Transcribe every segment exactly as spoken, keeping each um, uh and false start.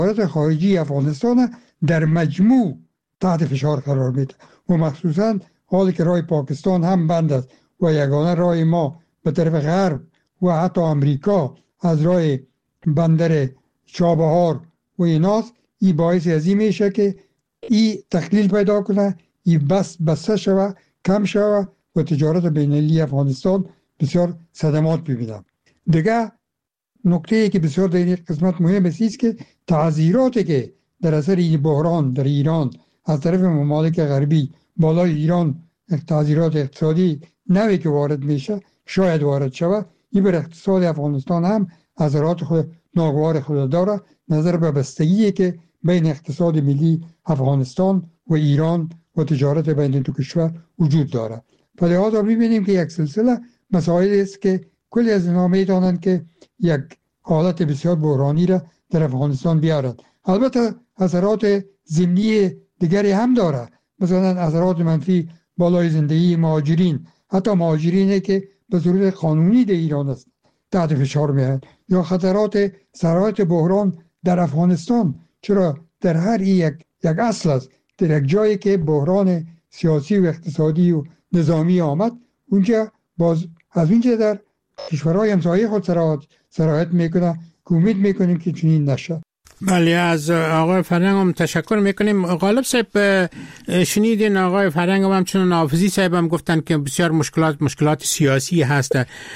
وزارت خارجه افغانستان در مجموع تحت فشار قرار میده و مخصوصا حالی که راه پاکستان هم بند است و یگانه راه ما به طرف غرب و حتی امریکا از راه بندر چابهار و ایناست، این باعث از این میشه که این تقلیل پیدا کنه، این بس بسته شوه، کم شوه و تجارت بین‌المللی افغانستان بسیار صدمات ببینه. دیگه نکته ای که بسیار در این قسمت مهم است که تعذیراتی که در اثر این بحران در ایران از طرف ممالک غربی بالای ایران تعذیرات اقتصادی نوی که وارد میشه شاید وارد شود، این بر اقتصاد افغانستان هم اثرات خود ناگوار خود داره، نظر به بستگی که بین اقتصاد ملی افغانستان و ایران و تجارت بین دو کشور وجود داره. لذا می‌بینیم که یک سلسله مسائل است که کلی از اینا می‌دانند که یک حالت بسیار بحرانی را در افغانستان بیارد. البته اثرات ضمنی دیگری هم داره، مثلا اثرات منفی بالای زندگی مهاجرین، حتی مهاجرینی که به صورت قانونی در ایران است تحت فشار میاد، یا خطرات سرایت بحران در افغانستان، چرا در هر یک یک اصل است، در یک جایی که بحران سیاسی و اقتصادی و نظامی آمد، اونجا باز از اونجا در کشورهای همسایه خود سرایت میکنه که امید میکنیم که چنین نشه. بله، از آقای فرهنگ هم تشکر میکنیم. غالب صاحب شنیدین آقای فرهنگ هم چون نافذی صاحب هم گفتن که بسیار مشکلات مشکلات سیاسی هست.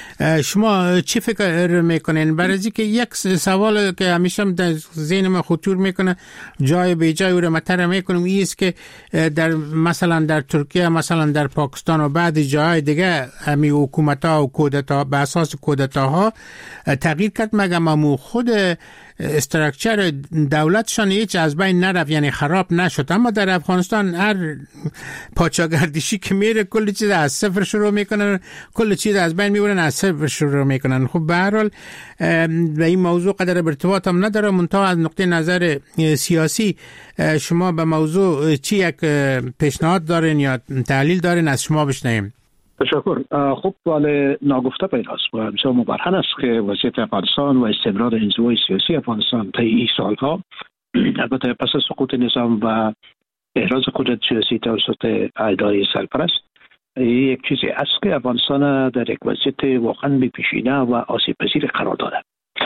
شما چی فکر میکنین؟ برای اینکه یک سوال که همیشه در ذهن من خطور میکنه، جای به جای او رو مطرح میکنم، این است که در مثلا در ترکیه، مثلا در پاکستان و بعضی جاهای دیگه همین حکومت‌ها و کودتا به اساس کودتاها تغییر کرد، مگه امو خود استراکچر دولتشان هیچ از بین نرفت، یعنی خراب نشد. اما در افغانستان هر پاچاگردشی که میره کل چیز از صفر شروع میکنن، کل چیز از بین میبرن، از صفر شروع میکنن. خب به هر حال به این موضوع قدر ارتباط هم نداره، منتها از نقطه نظر سیاسی شما به موضوع چی یک پیشنهاد دارین یا تحلیل دارین؟ از شما بشنویم. تشکر. خب ولی ناگفته پیداست و بسیار مبرهن است که وضعیت افغانستان و استمرار انزوای سیاسی افغانستان طی این سالها، البته پس از سقوط نظام و احراز قدرت سیاسی توسط اعضای سرپرست، یک چیزی است که افغانستان در یک وضعیت واقعا بی‌پیشینه و آسیب پذیر قرار دارد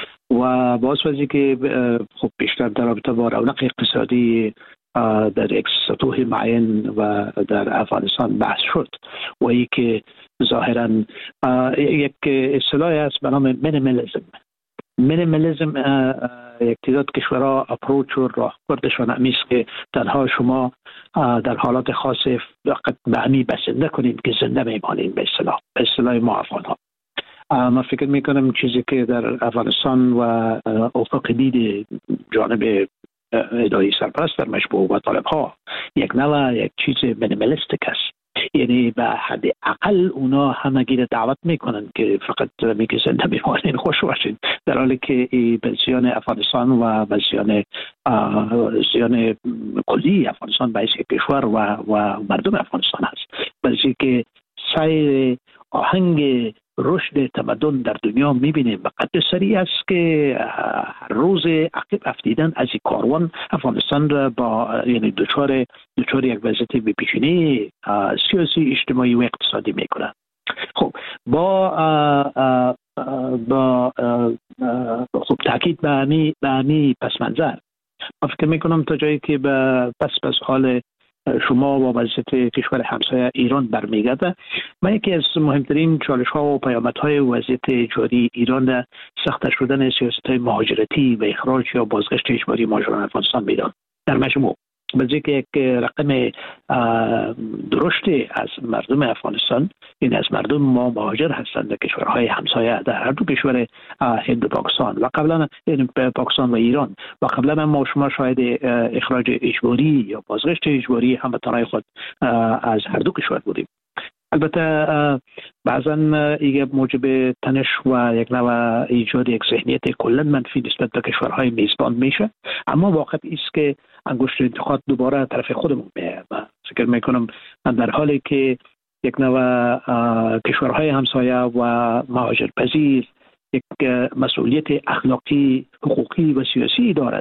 و باز وضعی که خب بیشتر در رابطه با رونق اقتصادی در یک سطوح معین و در افغانستان بحث شد و ای که ظاهرا یک اصطلاحی است به نام مینیمالیسم. مینیمالیسم یک تعداد کشورها اپروچ و راهبردشان همی است که تنها شما در حالات خاص فقط به همی بسنده کنید که زنده میمانید، به اصطلاح به اصطلاح ما افغان‌ها. من فکر میکنم چیزی که در افغانستان و افق دید جانب اداره سرپرست در مشبوه و طالب ها یک نوع یک چیز مینیمالیستیک است، یعنی به حد اقل اونا همگی را دعوت میکنن که فقط میگه زنده میمانین، خوش باشین، در حالی که به زیان افغانستان و به زیان زیان کلی افغانستان باعث کشور و و مردم افغانستان هست. برای که سیر آهنگ رشد تمدن در دنیا میبینیم به قدر سریع است که هر روز عقب افتیدن از این کاروان افغانستان را با یعنی دچار دچار یک وضعیت بی‌پیشینه سیاسی، اجتماعی و اقتصادی میکنه. خب با با خب تاکید به همی به همی پس منظر من فکر میکنم تا جایی که به پس پس حال شما و وضعیت کشور همسایه ایران برمیگرده، من یکی از مهمترین چالش ها و پیامد های وضعیت جاری ایران در سخت شدن سیاست های مهاجرتی و اخراج یا بازگشت اجباری مهاجران افغانستان میدان در مجموع، بلکه که یک رقم درشت از مردم افغانستان، این از مردم ما مهاجر هستند در کشورهای همسایه، در هر دو کشور هند و پاکستان و قبلا پاکستان و ایران و قبلا ما شما شاهد اخراج اجباری یا بازگشت اجباری هموطنان خود از هر دو کشور بودیم. البته بعضا این موجب تنش و یک نوع ایجاد یک ذهنیت کلا منفی نسبت به کشورهای میزبان میشه، اما واقع است که انگشت انتقاد دوباره طرف خودمون میاد. فکر میکنم در حالی که یک نوع کشورهای همسایه و مهاجرپذیر یک مسئولیت اخلاقی، حقوقی و سیاسی دارد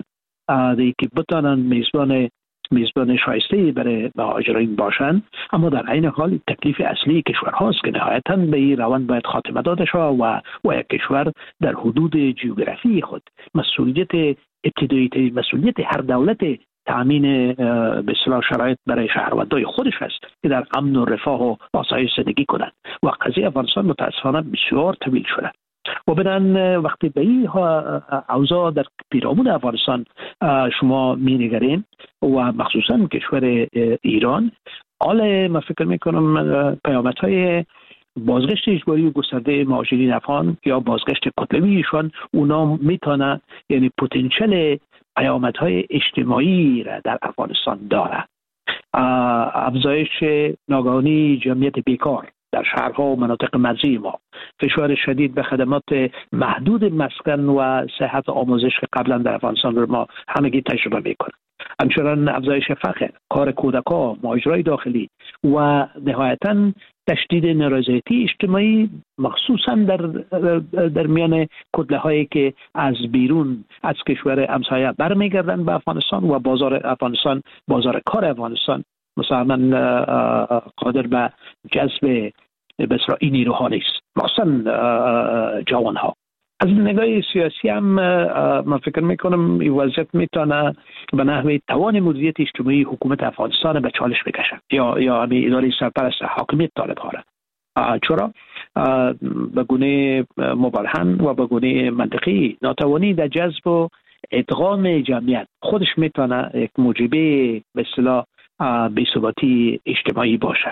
دی که بتانن میزبان میزبان شایسته برای مهاجرین باشند، اما در عین حال تکلیف اصلی کشور هاست که نهایتاً به این روند باید خاتمه داده شود و و یک کشور در حدود جغرافی خود مسئولیت ابتدایی مسئولیت هر دولت تامین به اصطلاح شرایط برای شهروندان خودش است که در امن و رفاه و آسایش زندگی کنند و قضیه افغانستان متاسفانه بسیار طویل شده و بدن وقتی به این اوضاع در پیرامون افغانستان شما می نگرین و مخصوصا کشور ایران، حال من فکر می کنم پیامدهای بازگشت اجباری و گسترده مهاجرین افغان یا بازگشت کتلویشان اونا میتونه یعنی پتانسیل پیامدهای اجتماعی را در افغانستان داره. افزایش ناگهانی جمعیت بیکار در شهرها و مناطق مرزی ما، فشار شدید به خدمات محدود مسکن و صحت و آموزش که قبلا در افغانستان رو ما همگی تجربه میکنیم، همچنان افزایش فقر، کار کودکان، مهاجرای داخلی و نهایتاً تشدید نارضایتی اجتماعی مخصوصا در در میان کتله هایی که از بیرون از کشور همسایه برمیگردن به افغانستان و بازار افغانستان، بازار کار افغانستان مثلا قادر به جذب بسیار این نیروها نیست، مثلا جوان ها. از نگاه سیاسی هم من فکر میکنم این وضعیت میتونه به نحوه توان مدیریت اجتماعی حکومت افغانستان به چالش بکشه یا یا همین اداره سرپرست حاکمیت طالب ها را، چرا به گونه مبرهن و به گونه منطقی ناتوانی در جذب و ادغام جمعیت خودش میتونه یک موجبه به اصطلاح بی‌ثباتی اجتماعی باشه.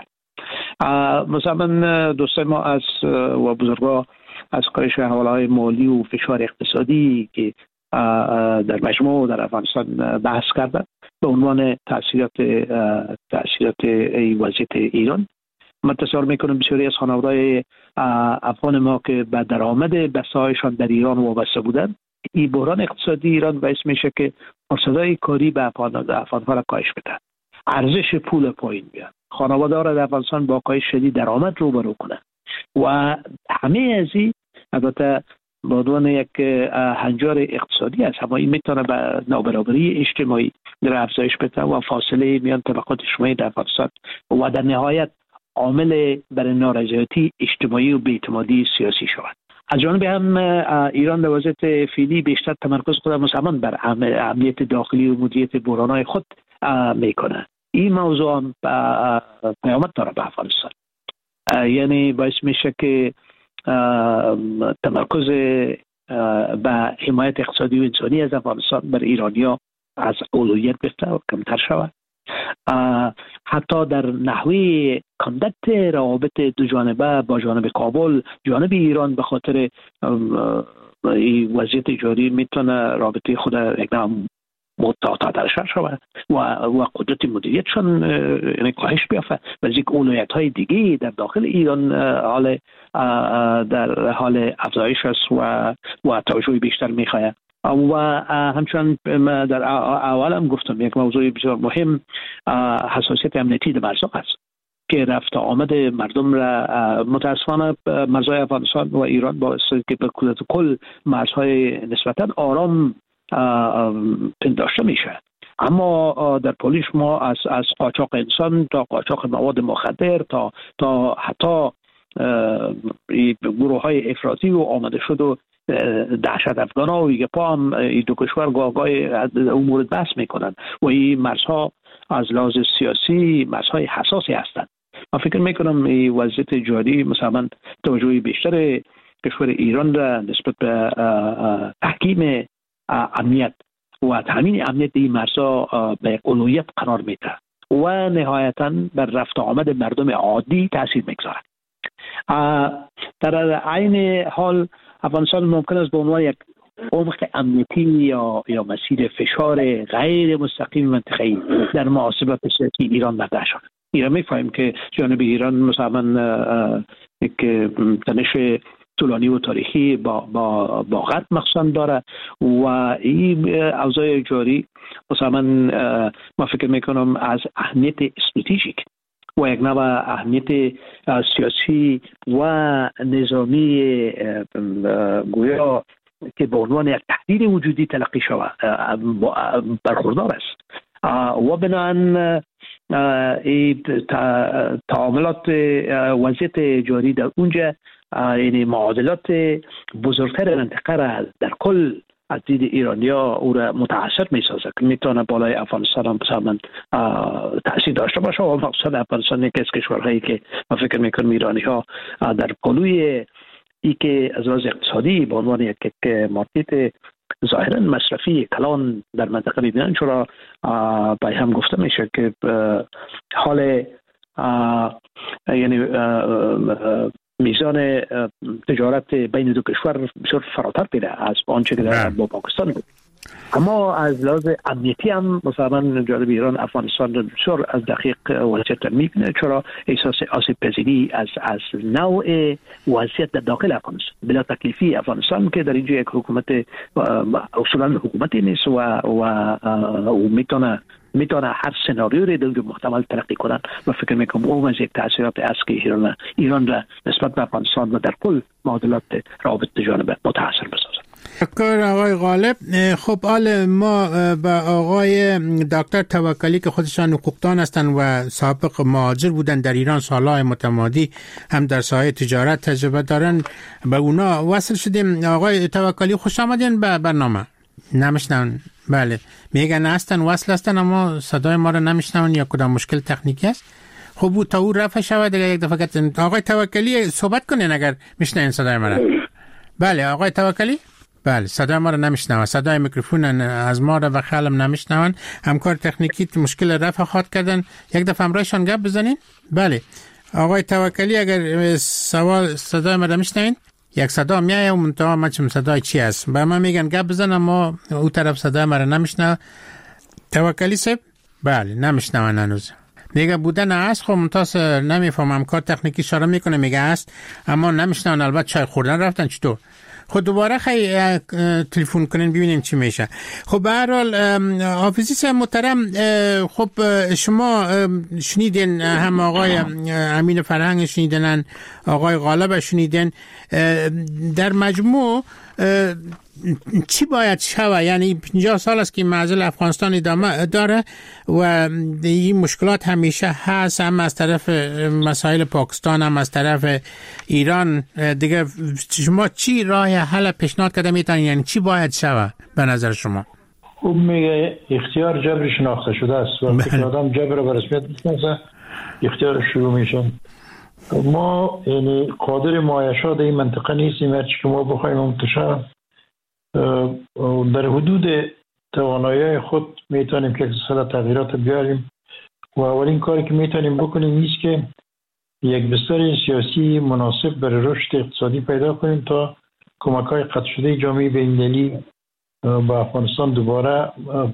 مثلا دوستان ما از و بزرگا از کاهش حواله‌های مالی و فشار اقتصادی که در مجموع در افغانستان بحث کردن به عنوان تاثیرات تاثیرات وضعیت ایران، من تصور میکنم بسیاری از خانواده‌های افغان ما که به درآمد بسایشان در ایران وابسته بودند، این بحران اقتصادی ایران باعث میشه که فرصت‌های کاری به افغان‌ها را کاهش بده، ارزش پول پایین بیاد، خانواده‌ها را در افغانستان با کاهش شدید درآمد روبرو کنه و همه از این البته به عنوان یک هنجار اقتصادی است، اما این میتونه به نابرابری اجتماعی در افزایش بده و فاصله میان طبقات اجتماعی در افغانستان و در نهایت عامل برای نارضایتی اجتماعی و بی‌اعتمادی سیاسی شود. از جانب هم ایران در وضعیت فعلی بیشتر تمرکز خود مسلمان بر امنیت داخلی و مدیریت بحران‌های خود میکنه. این موضوع هم پیامد داره به افغانستان، یعنی باعث میشه که تمرکز به حمایت اقتصادی و انسانی از افغانستان بر ایرانیا از اولویت بفته و کمتر شود. حتی در نحوه کاندکت روابط دو جانبه با جانب کابل، جانب ایران به خاطر این وضعیت جاری میتونه رابطه خود اقدام متعادل شود و و قدرت مدیریتشان یعنی کاهش بیافته و از یک اولویت های دیگه در داخل ایران حال در حال افزایش است و و توجه بیشتر میخواهد. و همچنان در اول هم گفتم یک موضوع بسیار مهم حساسیت امنیتی در مرزها است که رفت آمد مردم را متاسفانه مرزهای افغانستان و ایران با که به کل کل مرزهای نسبتا آرام پنداشته میشه، اما در پولیش ما از از قاچاق انسان تا قاچاق مواد مخدر تا تا حتی گروه های افراطی و آمده شد و دهشت افغان ها و ایگه پا هم این دو کشور گاهگاه امور بحث میکنن و این مرزها از لحاظ سیاسی مرزهای حساسی هستند. من فکر میکنم این وضعیت جاری مثلا توجه بیشتر کشور ایران را نسبت به تحکیم امنیت و تامین امنیت این مرزها به اولویت قرار میده و نهایتاً بر رفت آمد مردم عادی تاثیر میگذارد. در عین حال افغانستان ممکن است به عنوان یک عمق امنیتی یا یا مسیر فشار غیر مستقیم منطقه‌ای در محاسبات سیاسی ایران مطرح شود. ایران می‌فهمیم که جانب ایران مثلا یک تنش طولانی و تاریخی با با با غرب مخصوصا داره و این اوضاع جاری مثلا ما فکر میکنم از اهمیت استراتژیک و یک نوع اهمیت سیاسی و نظامی گویا که به عنوان یک تهدید وجودی تلقی شود برخوردار است و بنابراین تعاملات وضعیت جاری در اونجا یعنی معادلات بزرگتر منطقه را در کل از دید ایرانیا او را متاثر می سازد که میتونه بالای افغانستان هم بسامن تأثیر داشته باشه و مقصد افغانستان یکی از کشورهایی که ما فکر میکنم ایرانی ها در پلوی ای که از لحاظ اقتصادی به عنوان یک مارکت ظاهرا مصرفی کلان در منطقه میبینن، چرا با هم گفته میشه که حال یعنی میزان تجارت بین دو کشور بسیار فراتر میره از آنچه که در با پاکستان بود. اما از لحاظ امنیتی هم مثلا جانب ایران افغانستان بسیار از دقیق وضعیت میبینه، چرا احساس آسیب پذیری از از نوع وضعیت در داخل افغانستان بلا تکلیفی افغانستان که در اینجا یک حکومت اصولا حکومتی نیست و و, و میتونه میتونه هر سناریوی در محتمل ترقی کنن و فکر میکنم اون از یک تاثیرات است که ایران ایران را نسبت به افغانستان و در کل معادلات روابط جانبه متاثر بسازد. شکر آقای غالب. خب حال ما با آقای دکتر توکلی که خودشان حقوقدان هستند و سابق مهاجر بودن در ایران سالهای متمادی هم در ساحه تجارت تجربه دارن به اونا وصل شدیم. آقای توکلی خوش آمدین به برنامه. نمیشنون؟ بله میگن هستن وصل هستن اما صدای ما رو نمیشنون یا کدام مشکل تکنیکی است. خب او تا او رفع شود دیگه یک دفعه که آقای توکلی صحبت کنین اگر میشنین صدای ما رو. بله آقای توکلی؟ بله صدای ما رو نمیشنون، صدای میکروفون از ما رو و خیالم نمیشنون. همکار تکنیکی مشکل رفع خواد کردن، یک دفعه همراهشان گپ بزنین. بله آقای توکلی اگر سوال صدای ما رو میشنین، یک صدا میایه و منتها من چم صدای چی است به من میگن گپ بزن اما او طرف صدای ما رو نمیشنه. توکلی صاحب؟ بله نمیشنون هنوز. میگه بودن است خب منتها نمیفهمم، کار تکنیکی اشاره میکنه میگه است اما نمیشنون. البته چای خوردن رفتن چطور؟ خود دوباره خیلی تلفن کنین ببینیم چی میشه. خب به هر حال حافظی صاحب محترم، خب شما شنیدین هم آقای امین فرهنگ شنیدن، آقای غالب شنیدن، در مجموع چی باید شود؟ یعنی پنجاه سال است که معضل افغانستان ادامه داره و این مشکلات همیشه هست، هم از طرف مسائل پاکستان هم از طرف ایران. دیگه شما چی راه حل پیشنهاد کرده میتونید؟ یعنی چی باید شود به نظر شما؟ خوب میگه اختیار جبر شناخته شده است و فکر آدم جبر رو به رسمیت میشناسه اختیار شروع میشن. ما یعنی قادر معایشه در این منطقه نیستیم، هرچی که ما بخوایم منتشر در حدود توانایی خود میتونیم که اقتصاد تغییرات بیاریم و اولین کاری که میتونیم بکنیم نیست که یک بستر سیاسی مناسب برای رشد اقتصادی پیدا کنیم تا کمک‌های قطع شده جامعه بین‌المللی با افغانستان دوباره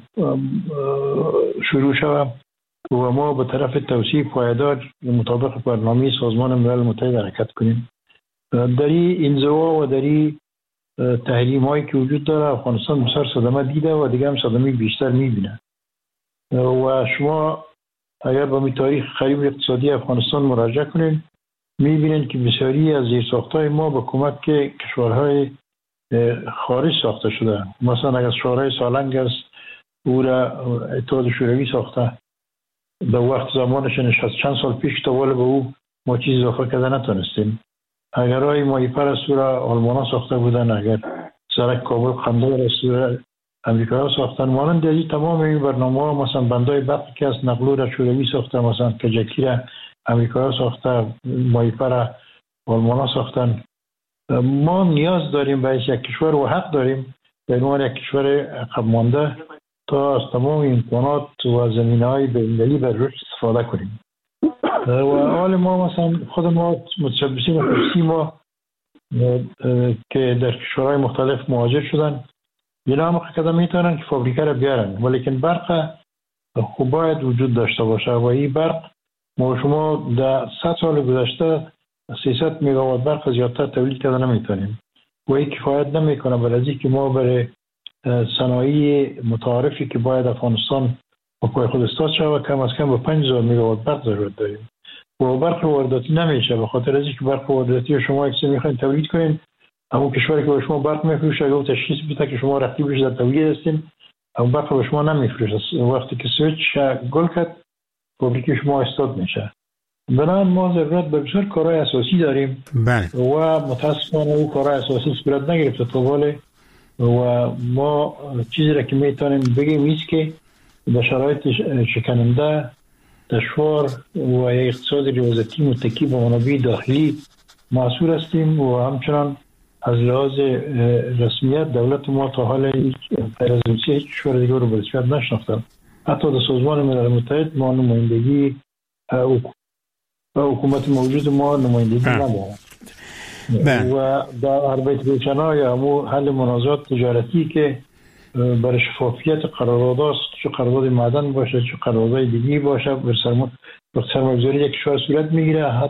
شروع شود و ما به طرف توسعه پایدار مطابق برنامه سازمان ملل متحد حرکت کنیم. در این انزوا و در این تحریم هایی که وجود داره افغانستان بسیار صدمه دیده و دیگه هم صدمه بیشتر میبینه و شما اگر با می تاریخ خریب اقتصادی افغانستان مراجعه کنین میبینین که بسیاری از زیرساخت‌های ما با کمک کشورهای خارج ساخته شده. مثلا اگر شورای سالنگ است او را اتحاد شوروی ساخته، در وقت زمانش نشست چند سال پیش تا ولی به او ما چیز اضافه کرده نتونستیم. اگر های ماهی پرست را آلمان ساخته بودن، اگر سرک کابل قندهار است امریکا ها ساختن، مانند دیگه تمام این برنامه ها مثلا بندای برق که از نقلو را شوروی ساخته، مثلا کجکی را امریکا ها ساخته، ماهی پر آلمان ها ساختن. ما نیاز داریم به یک کشور و حق داریم به عنوان یک کشور عقب مانده تا از تمام امکانات و زمینه‌های بین‌المللی بر رشد استفاده کنیم. و حال ما مثلا خود ما متشبثین خصوصی ما که در کشورهای مختلف مهاجر شدن اینا هم حقیقتا میتونن که فابریکه را بیارن، ولیکن برق خوب باید وجود داشته باشه و این برق ما شما در صد سال گذشته سیصد مگاوات برق زیادتر تولید کرده نمیتونیم و این کفایت نمیکنه برای که ما برای صنایع متعارفی که باید افغانستان با پای خود استاد شود کم از کم به پنج هزار مگاوات برق ضرورت داریم و برق وارداتی نمیشه، به خاطر از اینکه برق وارداتی شما اکثر میخواین تولید کنین اما کشوری که به شما برق میفروشه اگه تشخیص بده که شما رقیبش در تولید هستین، اما برق به شما نمیفروشه. وقتی که سویچ گل کرد فابریک شما استاد میشه. بنابراین ما ضرورت به بسیار کارهای اساسی داریم. بله. و متاسفانه اون کارهای اساسی صورت نگرفته تا حالا و ما چیزی را که میتونیم بگیم ایست که در شرایط شکننده دشوار و یک اقتصاد ریاضتی متکی به منابع داخلی محصول هستیم و همچنان از لحاظ رسمیت دولت ما تا حال هیچ پرزنسی هیچ کشور دیگر رو به رسمیت نشناختن. حتی در سازمان ملل متحد ما نمایندگی حکومت موجود ما نمایندگی نداره و در اربیت بیچنا یا همو حل منازعات تجارتی که برای شفافیت قرارداد است، چه قرارداد معدن باشه چه قرارداد دیگی باشه، بر سرمایه‌گذاری یک کشور صورت میگیره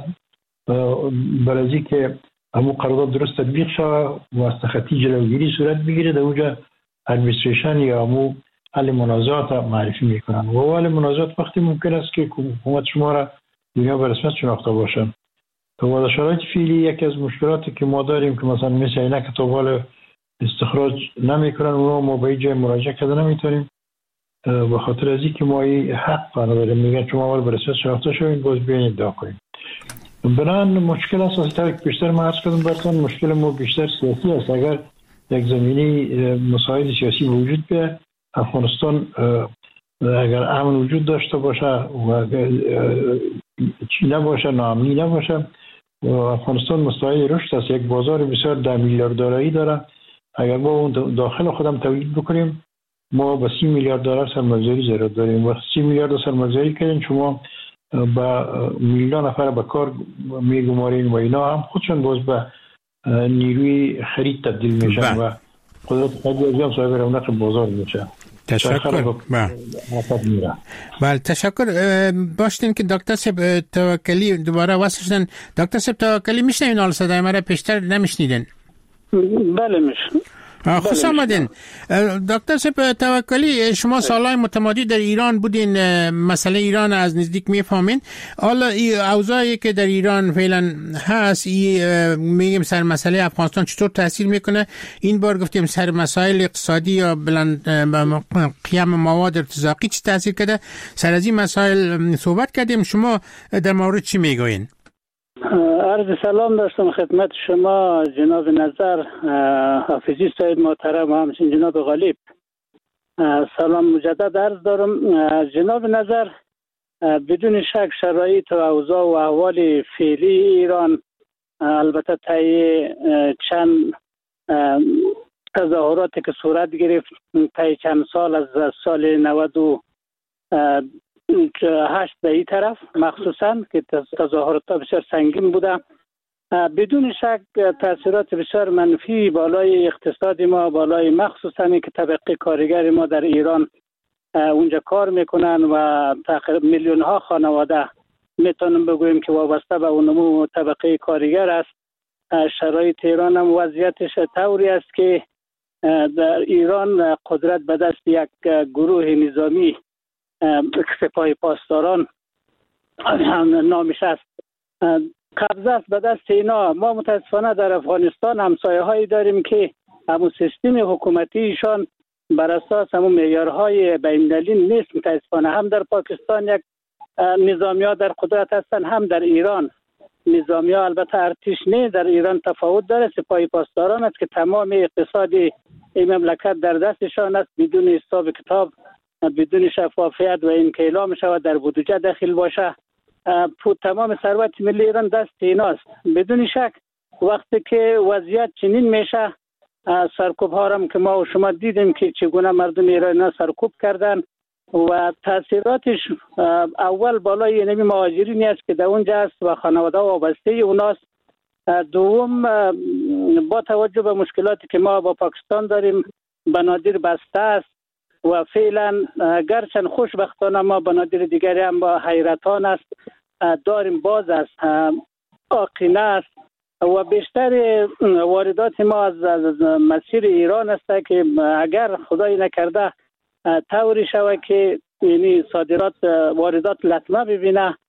برای اینکه که همو قرارداد درست تطبیق شود و از تخطی جلوگیری صورت میگیره، در اونجا ادمنستریشن یا همو حل منازعات معرفی میکنن و حل منازعات وقتی ممکن است که حکومت شما را دنیا به رسمیت شناخته باشن. و در شرایط فعلی یکی از مشکلاتی که ما داریم که مثلا مثل اینا که تا حالا استخراج نمیکنن اونها ما به جای مراجعه کرده نمیتونیم به خاطر از اینکه ما این حق نداریم. میگن شما اول به رسمیت شناخته شوین باز بیاین ادعا کنیم. بنابراین مشکل اساسی تا بیشتر ما عرض کردم براتون مشکل ما بیشتر سیاسی است. اگر یک زمینی مسائل سیاسی وجود بیاد افغانستان اگر امن وجود داشته باشه و چی نباشه ناامنی نباشه و افغانستان مستعد رشد است، یک بازار بسیار ده میلیارد دلاری داره. اگر ما اون داخل خودم تولید بکنیم ما با سی میلیارد دلار سرمایه‌گذاری ضرورت داریم و سی میلیارد سرمایه‌گذاری کردن شما با میلیون نفر به کار میگمارین و اینا هم خودشون باز به نیروی خرید تبدیل میشن و قدرت خریدی هم صاحب رونق بازار میشه. تشکر. بله تشکر. باشین که دکتر صاحب توکلی دوباره واسه شدن. دکتر صاحب توکلی میشنین حال صدای مرا پیشتر نمیشنیدن؟ بله میشنم. خوش آمدین دکتر صاحب توکلی. شما سالهای متمادی در ایران بودین، مسئله ایران از نزدیک میفهمین. حالا این اوضاعی که در ایران فعلا هست این میگیم سر مسئله افغانستان چطور تاثیر میکنه؟ این بار گفتیم سر مسائل اقتصادی یا بلند قیم مواد ارتزاقی چی تاثیر کرده. سر از این مسائل صحبت کردیم. شما در مورد چی میگوین؟ عرض سلام داشتم خدمت شما جناب نظر حافظی صاحب محترم و همچنین جناب غالب. سلام مجدد عرض دارم. جناب نظر بدون شک شرایط و اوضاع و احوال فعلی ایران البته طی چند تظاهراتی که صورت گرفت طی چند سال از سال نود و هشت به این طرف مخصوصا که تظاهرات بسیار سنگین بوده، بدون شک تاثیرات بسیار منفی بالای اقتصاد ما، بالای مخصوصا که طبقه کارگر ما در ایران اونجا کار میکنن و تقریبا میلیون ها خانواده میتونم بگویم که وابسته به نمو طبقه کارگر است. شرایط ایران هم وضعیتش طوری است که در ایران قدرت به دست یک گروه نظامی سپاه پاسداران نامش است قبضه است به دست اینا. ما متاسفانه در افغانستان همسایه هایی داریم که همون سیستم حکومتی ایشان بر اساس همون معیارهای بین‌المللی نیست. متاسفانه هم در پاکستان یک نظامی ها در قدرت هستند، هم در ایران نظامی ها البته ارتش نه، در ایران تفاوت داره. سپاه پاسداران است که تمام اقتصاد این مملکت در دستشان است، بدون حساب کتاب، بدون شفافیت و اینکه اعلام شود در بودجه داخل باشه. تمام ثروت ملی ایران دست ایناست. بدون شک وقتی که وضعیت چنین میشه، سرکوب ها هم که ما و شما دیدیم که چگونه مردم ایران سرکوب کردن و تاثیراتش اول بالای اینمی مهاجرینی است که در اونجا است و خانواده وابسته اوناست. دوم با توجه به مشکلاتی که ما با پاکستان داریم بنادر بسته است و فعلا گرچند خوشبختانه ما بنادر دیگری هم با حیرتان است داریم باز است، آقینه است و بیشتر واردات ما از مسیر ایران است که اگر خدای نکرده طوری شود که یعنی صادرات واردات لطمه ببینه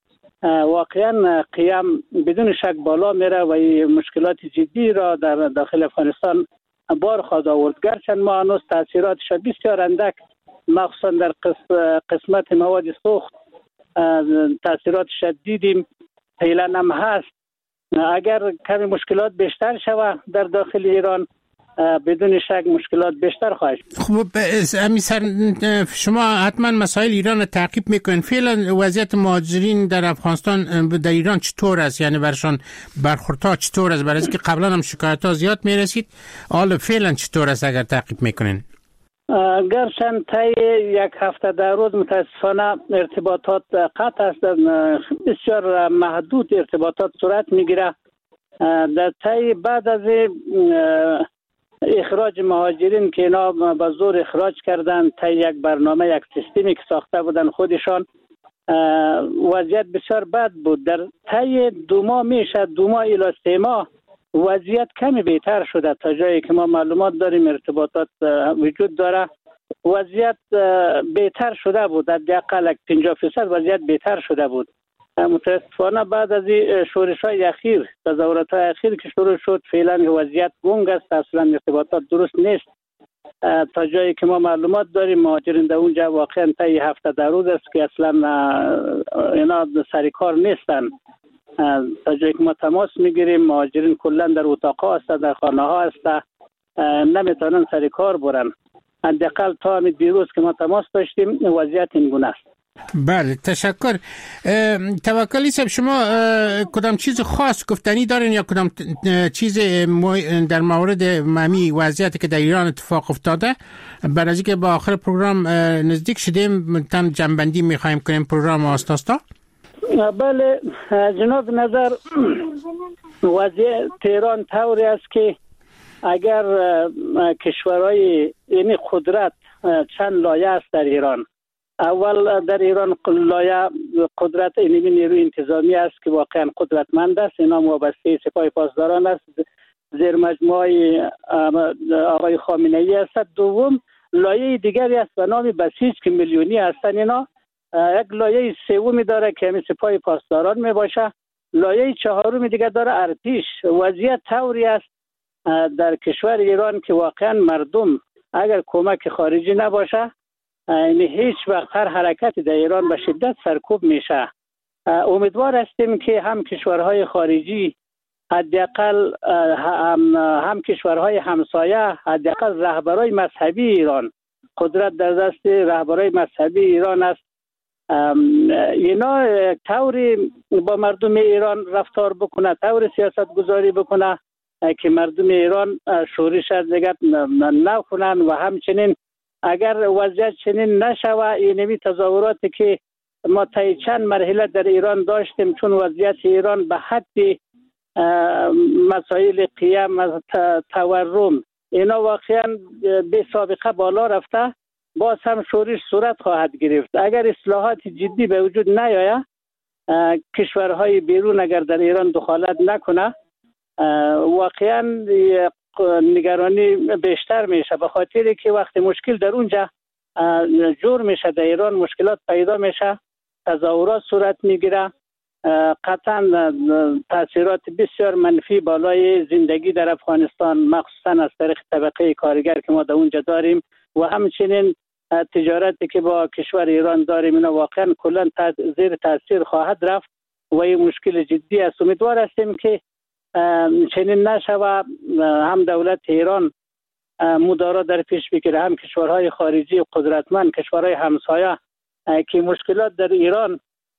واقعا قیام بدون شک بالا میره و مشکلات جدی را در داخل افغانستان بار خواهد آورد. گرچند ما هنوز تاثیراتش بسیار اندک مخصوصا در قسمت مواد سوخت تاثیرات شدیدیم فعلا هم هست. اگر کمی مشکلات بیشتر شود در داخل ایران بدون شک مشکلات بیشتر خواهد. خب امی سر شما حتما مسائل ایران رو تعقیب میکنین. فعلا وضعیت مهاجرین در افغانستان در ایران چطور است؟ یعنی برشان برخوردها چطور است؟ برای اینکه قبلا هم شکایت ها زیاد میرسید، حالا فعلا چطور است اگر تعقیب میکنین؟ گرچند طی یک هفته در روز متاسفانه ارتباطات قطع است، بسیار محدود ارتباطات صورت میگیره. در طی بعد از اخراج مهاجرین که اینا به زور اخراج کردن طی یک برنامه یک سیستمی که ساخته بودن خودشان، وضعیت بسیار بد بود. در طی دو ماه میشه دو ماه الی سه ماه وضعیت کمی بهتر شده. تا جایی که ما معلومات داریم ارتباطات وجود داره، وضعیت بهتر شده بود. حداقل پنجاه درصد وضعیت بهتر شده بود. متاسفانه بعد از شورش‌های اخیر، تظاهرات‌های اخیر که شروع شد، فعلا وضعیت گنگ است، اصلا ارتباطات درست نیست. تا جایی که ما معلومات داریم مهاجرین در اونجا واقعا طی هفته در روز است که اصلا اینا سر کار نیستن. تا جایی که ما تماس میگیریم مهاجرین کلا در اتاق‌ها هستند، در خانه‌ها هستند، نمیتونن سر کار برن. حداقل تا همین دیروز که ما تماس داشتیم وضعیت این گونه است. بله تشکر. توکلی صاحب، شما کدام چیز خاص گفتنی دارین یا کدام چیز در مورد ممی وضعیتی که در ایران اتفاق افتاده؟ برای از اینکه با آخر پروگرام نزدیک شدیم تن جنبندی میخوایم کنیم پروگرام آستاستا. بله جناب نظر، وضعیت ایران طوری است که اگر کشورهای یعنی قدرت چند لایه است در ایران. اول در ایران لایه قدرت اینمی نیروی انتظامی است که واقعا قدرتمند است، اینا وابسته سپاه پاسداران است، زیر مجموعه آقای خامنه‌ای است. دوم لایه دیگری است به نام بسیج که میلیونی هستند. اینا یک لایه سومی داره که همین سپاه پاسداران می باشه. لایه چهارمی دیگه داره ارتش. وضعیت طوری است در کشور ایران که واقعا مردم اگر کمک خارجی نباشه یعنی هیچ وقت هر حرکتی در ایران به شدت سرکوب میشه. امیدوار هستیم که هم کشورهای خارجی حداقل هم, هم کشورهای همسایه حداقل رهبرای مذهبی ایران، قدرت در دست رهبرای مذهبی ایران است، اینا طوری با مردم ایران رفتار بکنه، طور سیاست گذاری بکنه که مردم ایران شورش از دیگر نکنن و همچنین اگر وضعیت چنین نشوه اینمی تظاهراتی که ما طی چند مرحله در ایران داشتیم، چون وضعیت ایران به حد مسائل قیام از تورم اینا واقعا به سابقه بالا رفته، باز هم شورش صورت خواهد گرفت. اگر اصلاحات جدی به وجود نیاید، کشورهای بیرون اگر در ایران دخالت نکنه، واقعا نگرانی بیشتر میشه، به خاطری که وقتی مشکل در اونجا جور میشه در ایران مشکلات پیدا میشه، تظاهرات صورت میگیره، قطعا تاثیرات بسیار منفی بالای زندگی در افغانستان مخصوصا از طریق طبقه کارگر که ما در اونجا داریم و همچنین تجارتی که با کشور ایران داریم اینا واقعا کلا زیر تاثیر خواهد رفت و این مشکل جدی است. امیدوار هستیم که چنین نشوه، هم دولت ایران مدارا در پیش بگیره، هم کشورهای خارجی قدرتمند، کشورهای همسایه که مشکلات در ایران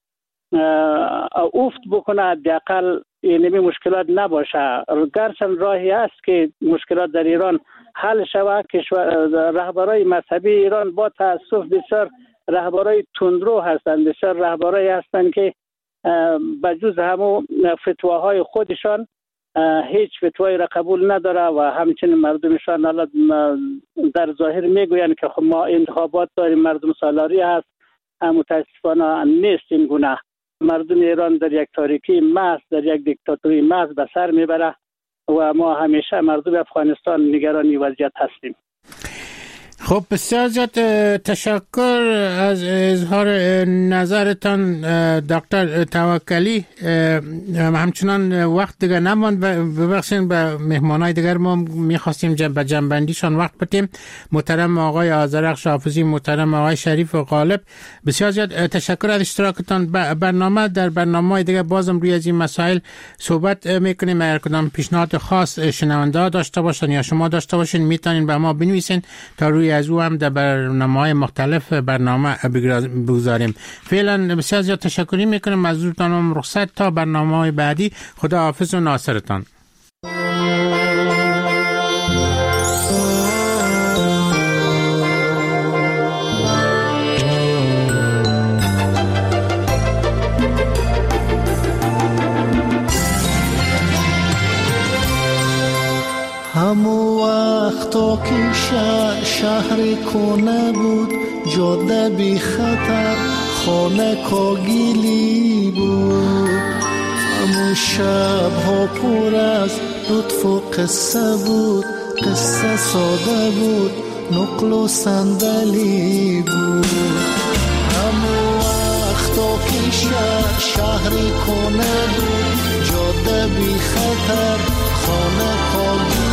افت بکنه، حداقل اینمی مشکلات نباشه. گرچند راهی است که مشکلات در ایران حل شوه. کشور رهبرای مذهبی ایران با تاسف بسیار رهبرای تندرو هستند، بسیار رهبرای هستند که بجز همو فتواهای خودشان هیچ فتوایی را قبول نداره و همچنین مردمشان حالا در ظاهر میگویند که خب ما انتخابات داریم، مردم سالاری هست، متاسفانه نیست این گونه. مردم ایران در یک تاریکی محض، در یک دیکتاتوری محض به سر میبره و ما همیشه مردم افغانستان نگران وضعیت هستیم. خب بسیار زیاد تشکر از اظهار نظرتان دکتر توکلی. همچنان وقت دیگر نماند، ببخشید به مهمانای دیگر ما میخواستیم به جنبندیشان وقت بدیم. محترم آقای آذرخش حافظی، محترم آقای شریف غالب، بسیار زیاد تشکر از اشتراکتان. برنامه در برنامه دیگر بازم روی از این مسائل صحبت میکنیم. اگر کدام پیشنهاد خاص شنونده داشته باشن یا شما داشته باشین میتونین به ما بنویسین تا روی از او هم در برنامه‌های مختلف برنامه بگذاریم. فعلا بسیار زیاد تشکر میکنم از حضورتان. رخصت تا برنامه‌های بعدی. خدا حافظ و ناصرتان. همو وقتا که شهر, شهر کنه بود، جاده بی خطر، خانه کاگیلی بود. همو شب ها پر از لطف و قصه بود، قصه ساده بود، نقل و صندلی بود. همو وقتا که شهر, شهر کنه بود، جاده بی خطر، خانه کاگیلی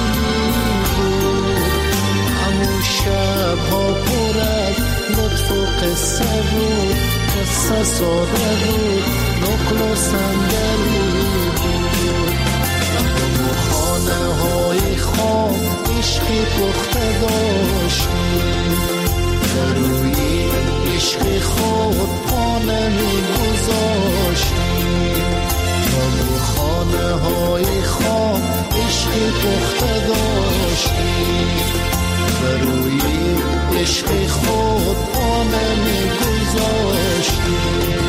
شب ها پر از لطف و قصه بود، قصه ساده بود، نقل و صندلی بود. و خانه های خام عشقی پخته داشتیم، در روی عشق خود پا نمی گذاشتیم. و خانه های خام عشقی پخته داشتیم، بروی عشق خود پا نمی گذاشتیم.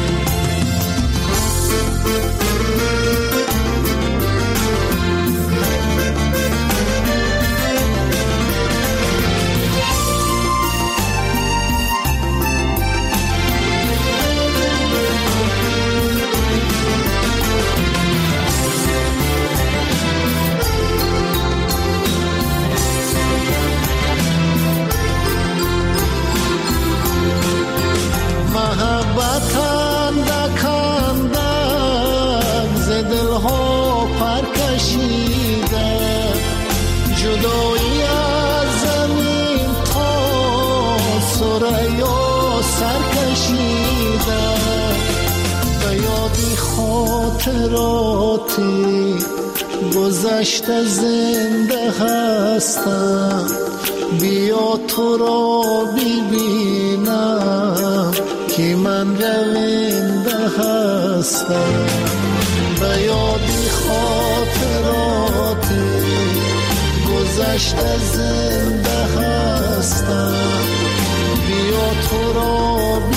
خاطراتی گذشته زنده هستم، بیا تو را ببینم که من رونده هستم. به یادی خاطراتی گذشته زنده هستم، بیا تو را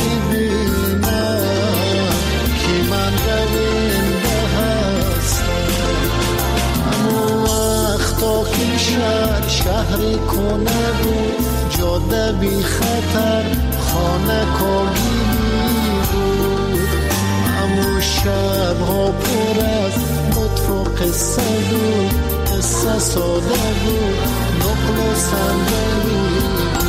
ببینم که من رونده هستم. همون وقتا که شهر شهری کنه بود، جاده بی خطر، خانه کاگیلی بود. همون شب ها پر از لطف و قصه بود، قصه ساده بود، نقل و صندلی بود.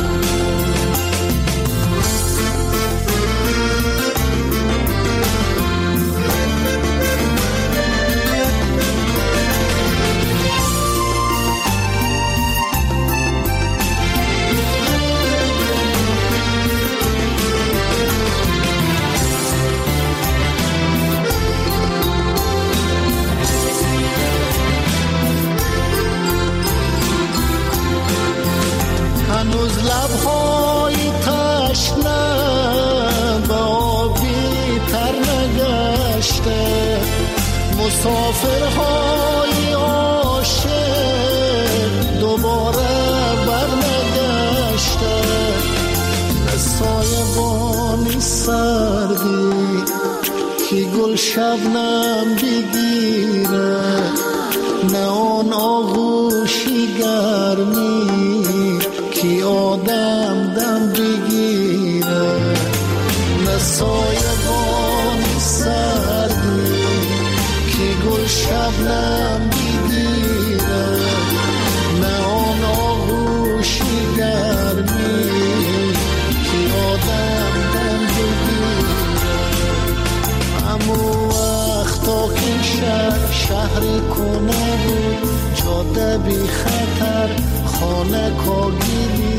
هنوز لبهای تشنه به آبی تر نگشته، مسافرهای عاشق دوباره بر نگشته. سایبانی سردی که گل شبنم بگیره، نه آن آغوشی گرمی که آدم دم بگیره. نه سایبانی سردی که گل شبنم بگیره، نه آن آغوشی گرمی شهر کنه بود جاده بی خطر خانه کاگیری